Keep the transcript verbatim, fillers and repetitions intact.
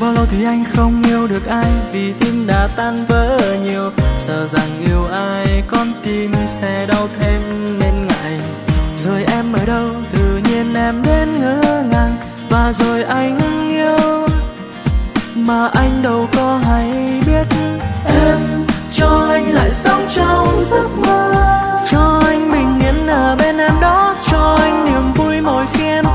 bao lâu thì anh không yêu được ai, vì tim đã tan vỡ nhiều. Sợ rằng yêu ai con tim sẽ đau thêm nên ngại. Rồi em ở đâu tự nhiên em đến ngỡ ngàng, và rồi anh yêu mà anh đâu có hay biết. Em cho anh lại sống trong giấc mơ, cho anh bình yên ở bên em đó, cho anh niềm vui mỗi khi em